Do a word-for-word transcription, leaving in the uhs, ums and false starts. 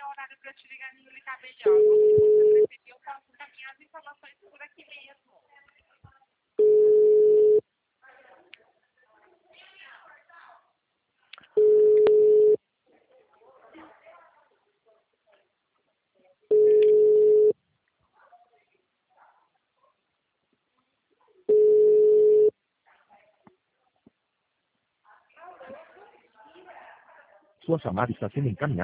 melhor horário para eu te ligar e ligar melhor. Ou se você preferir, eu posso encaminhar as informações por aqui mesmo. Sua chamada está sendo encaminhada.